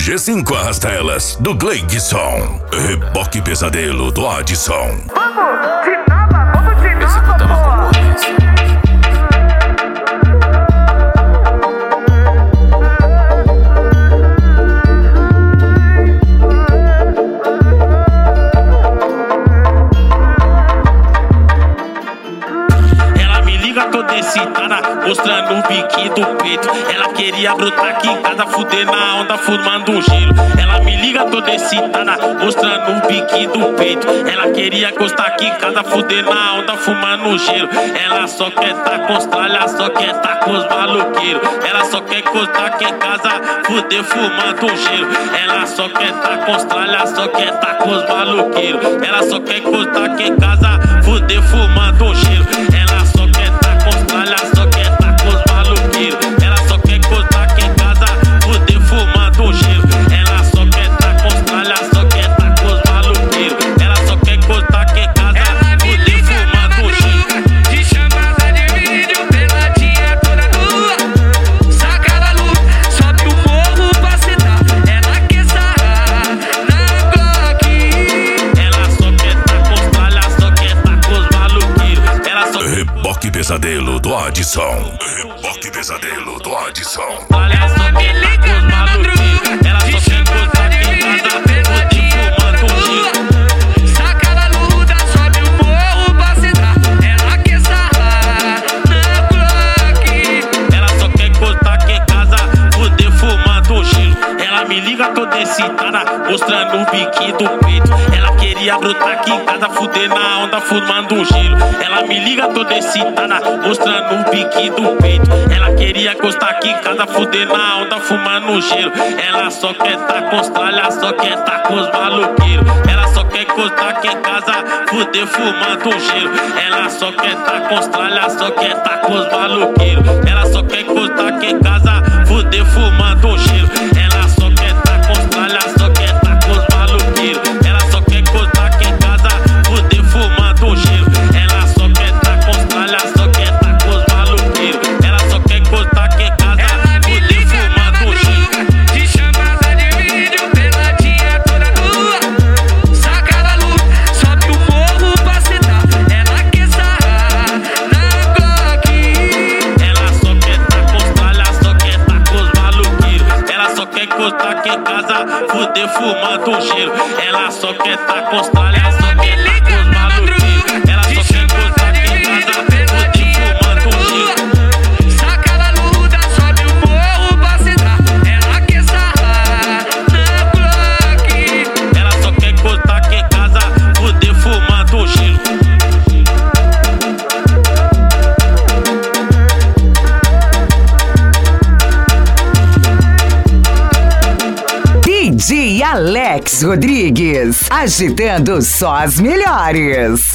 G5 arrasta elas, do Gleidson. Reboque Pesadelo, do Adson. Vamos de nova, Executando a concorrência. Toda excitada, mostrando o biquinho do peito. Ela queria brotar aqui em casa, fuder na onda, fumando um gelo. Ela me liga toda excitada, mostrando o biquinho do peito. Ela queria encostar aqui em casa, fuder na onda, fumando um gelo. Ela só quer tá com os tralha, só quer tá com os maloqueiros. Ela só quer encostar aqui em casa, fuder fumando um gelo. Ela só quer tá com os tralha, só quer tá com os maloqueiros. Ela só quer encostar aqui em casa, fuder fumando um gelo. Ela só quer ela só quer tá com os maloqueiros. Ela só quer encostar aqui em casa, fuder fumando um gelo. Ela só quer tá com os tralha, só quer tá com os maloqueiros. Ela só quer encostar aqui em casa, fuder fumando um gelo. De chamada de vídeo, peladinha toda nua. Saca da luz, sobe o morro pra sentar. Ela quer sarrar na Glock. Ela só quer tá com os tralha, só quer tá com os maloqueiros. Ela só Reboque Pesadelo, do Adson. Reboque Pesadelo, do Adson. Ela só quer tá com os maloqueiros. Ela só quer encostar aqui em casa, fuder fumando um gelo. Saca da luta, sobe o morro pra sentar. Ela quer sarrar na Glock. Ela só quer encostar aqui em casa, fuder fumando um gelo. Ela me liga toda excitada, mostrando o biquinho do peito. Ela queria brotar aqui em casa, fuder na onda, fumando um gelo. Ela me liga toda excitada, mostrando o biquinho do peito. Ela queria encostar aqui em casa, fuder na onda, fumando um gelo. Ela só quer tá com os tralha, só quer tá com os maloqueiros. Ela só quer encostar aqui em casa, fuder fumando um gelo. Ela só quer tá com os tralha, só quer tá com os maloqueiros. Ela só quer encostar aqui em casa, fuder fumando um gelo. Ela só quer tá com os tralha, só quer tá com os maloqueiros. Ela só quer encostar aqui em casa, fuder fumando um gelo. Ela só quer tá com os tralha, só quer tá com os maloqueiros. Ela só quer encostar aqui em casa, fuder fumando um gelo. De chamada de vídeo, peladinha toda nua. Saca da luz, sobe o morro pra sentar. Ela quer sarrar na Glock. Ela só quer tá com os tralha, só quer tá com os maloqueiros. Ela só quer encostar aqui em casa, fuder fumando um gelo. Ela só quer tá com os tralha, só quer tá com os maloqueiros. Ela só quer encostar aqui em casa, fuder fumando um gelo. Saca da luta, sobe o morro pra sentar. Ela quer sarrar na Glock. Ela só quer encostar aqui em casa, fuder fumando um gelo. DJ Alex Rodrigues, agitando só as melhores.